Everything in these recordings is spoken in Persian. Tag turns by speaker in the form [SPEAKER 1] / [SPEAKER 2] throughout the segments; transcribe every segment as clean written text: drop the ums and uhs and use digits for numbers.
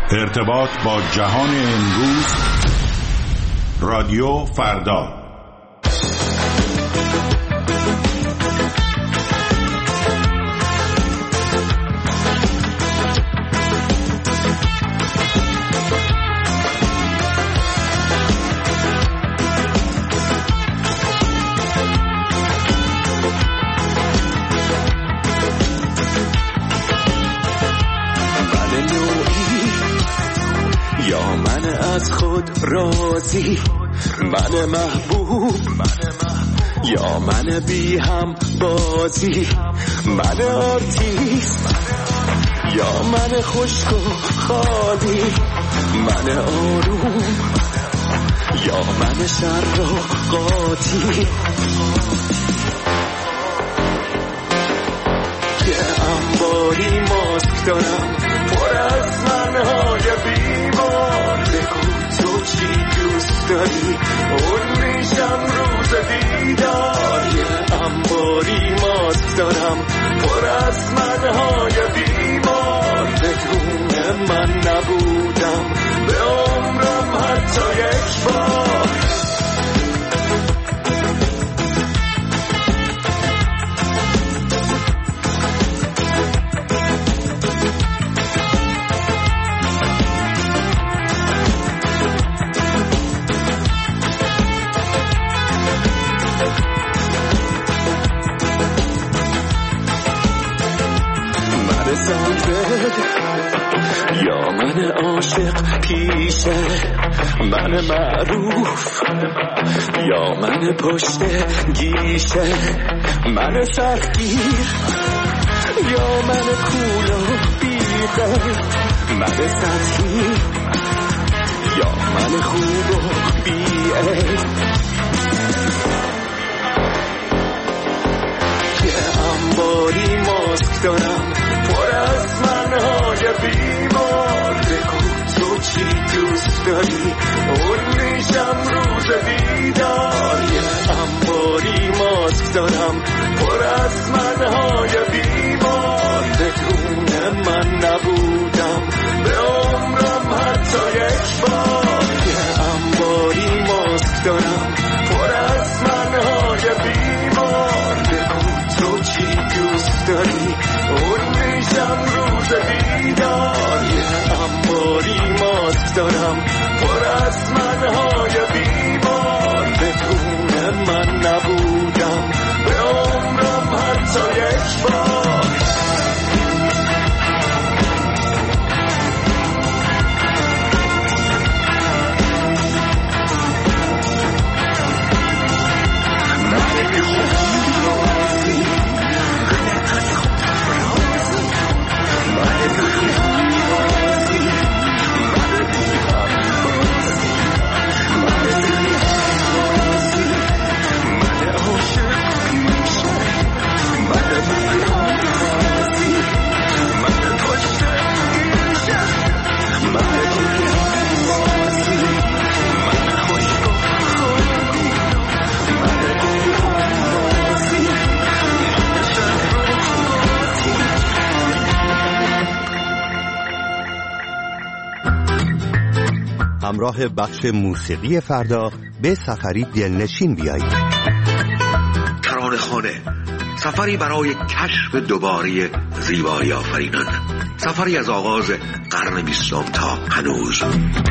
[SPEAKER 1] ارتباط با جهان امروز. رادیو فردا.
[SPEAKER 2] از خود راضی، من محبوب، یا من بی هم بازی، من آرتیست یا من خشک و خالی، من آروم یا من شر و قاطی. یه انباری ماسک دارم پر از منهای بیمار، بگو تو چی دوست داری اون میشم روز دیدار. یه انباری ماسک دارم پر از منهای بیمار، بدون من نبودم به عمرم حتی یک بار. یا من عاشق پیشه، من معروف یا من پشت گیشه، من سختگیر یا من کول و بیغه، من سطحی یا من خوب و بیعیب. یه انباری ماسک دارم پر از منهای بیمار، بگو تو چی دوست داری اون میشم روز دیدار. یه انباری ماسک دارم پر از منهای بیمار، بدون من نبودم به عمرم حتی یک بار. یه انباری ماسک دارم پر از منهای بیمار، بگو تو چی دوست داری اون میشم روز دیدار. یه انباری ماسک دارم پر از منهای بیمار، بدون من نبودم به عمرم حتی یک بار.
[SPEAKER 3] همراه بخش موسیقی فردا به سفری دلنشین بیایید.
[SPEAKER 4] ترانه‌خانه، سفری برای کشف دوباره زیبایی آفرینان، سفری از آغاز قرن 20 تا هنوز.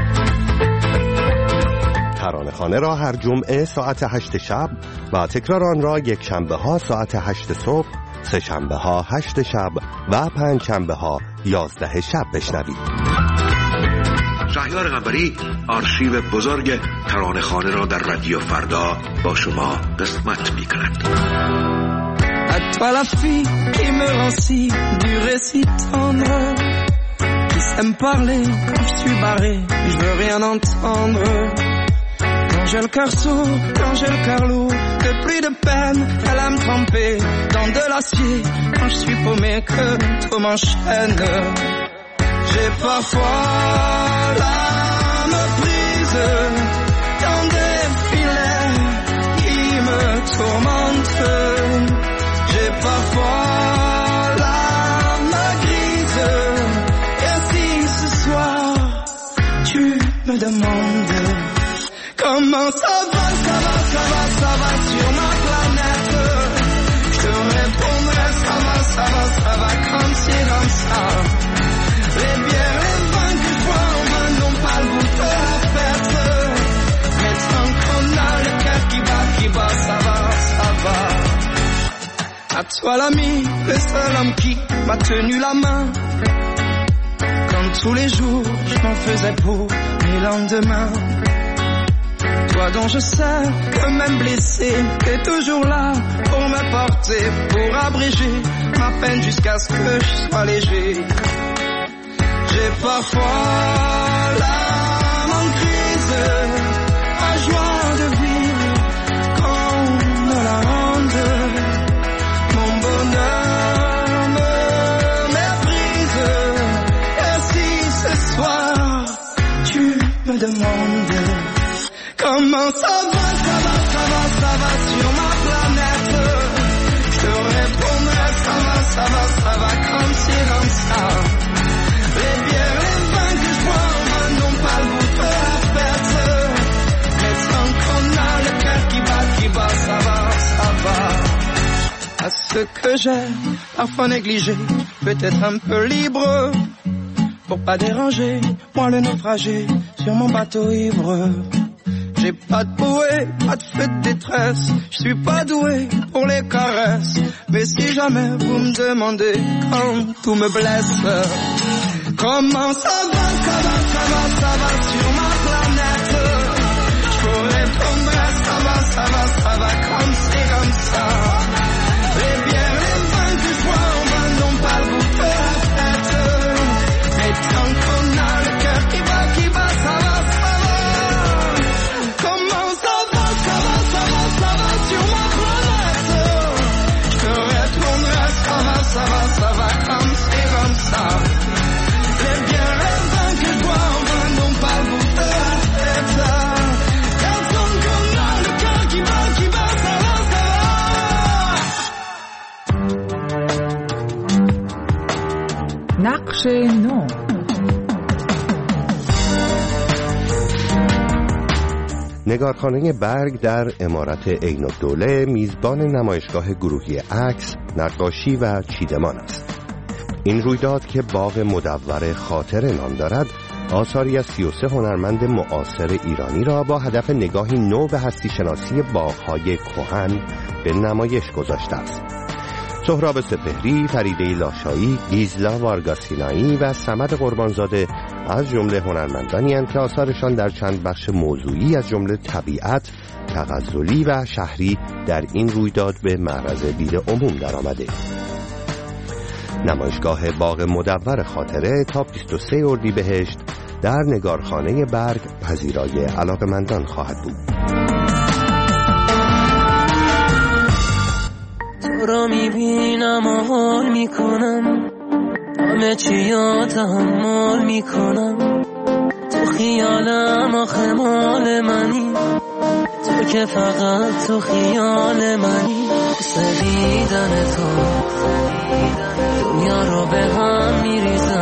[SPEAKER 3] ترانه‌خانه را هر جمعه ساعت 8 شب و تکرار آن را یک شنبه ها ساعت 8 صبح، سه شنبه ها 8 شب و پنج شنبه ها 11 شب بشنوید.
[SPEAKER 4] شهریار قنبری آرشیو بزرگ ترانه‌خانه را در رادیو فردا با شما قسمت می‌کند.
[SPEAKER 5] À toi la fille qui me rancit du récit tendre, qui sait me parler quand je suis barré, je veux rien entendre. Quand j'ai le cœur sourd, quand j'ai le cœur lourd, que plus de peine, elle aime tremper dans de l'acier. Quand je suis paumé, que tout m'enchaîne. J'ai parfois l'âme prise dans des filets qui me tourmentent. J'ai parfois l'âme grise. Et si ce soir demande comment ça va sur ma planète. Je te répondrai ça va comme c'est comme ça. Les bières, les vins que je bois en main n'ont pas le goût de la fête. Mais tant qu'on a le cœur qui bat, ça va. À toi l'ami, le seul homme qui m'a tenu la main. Comme tous les jours, je m'en faisais pour mes lendemains. Toi dont je sais que même blessé, t'es toujours là pour me porter, pour abréger ma peine jusqu'à ce que je sois léger. J'ai parfois l'âme en crise, la joie de vivre qu'on me la rende. Mon bonheur me méprise. Et si ce soir tu me demandes comment ça va sur ma planète, je te répondrai ça va comme c'est comme ça. Les bières, les vins que je bois en main n'ont pas le goût de la fête. Mais tant qu'on a le cœur qui bat, ça va. À ce que j'ai parfois négligé, peut-être un peu libre, pour pas déranger, moi le naufragé sur mon bateau ivre. J'ai pas de bouée, pas de feu de détresse, je suis pas doué pour les caresses. Mais si jamais vous me demandez quand tout me blesse, comment ça va sur ma planète, je vous répondrai ça va comme c'est comme ça. Les bières, les vins que je bois en main n'ont pas le goût de la fête. Mais tant qu'on a le cœur qui bat, ça va. Comment ça va sur ma planète, je te répondrai ça va comme c'est comme ça. Les bières, les vins que je bois en main n'ont pas le goût de la fête. Et tant qu'on a le cœur qui bat, ça va.
[SPEAKER 6] نقش نو.
[SPEAKER 3] نگارخانه برگ در عمارت عین‌الدوله میزبان نمایشگاه گروهی عکس، نقاشی و چیدمان است. این رویداد که باغ مدور خاطره نام دارد، آثاری از 33 هنرمند معاصر ایرانی را با هدف نگاهی نو به هستی شناسی باغ‌های کهن به نمایش گذاشته است. سهراب سپهری، فریده لاشایی، گیزلا وارگاسینایی و صمد قربانزاده از جمله هنرمندانی هستند که آثارشان در چند بخش موضوعی از جمله طبیعت، تغزلی و شهری در این رویداد به معرض دید عموم درآمده. نمایشگاه باغ مدور خاطره تا 23 اردیبهشت در نگارخانه برگ پذیرای علاقه‌مندان خواهد بود.
[SPEAKER 7] تو را میبینم و حال میکنم، همه چی را تحمل میکنم. تو خیالم آخه مال منی، تو که فقط تو خیال منی. سدیدن تو دنیا رو به هم میریزم.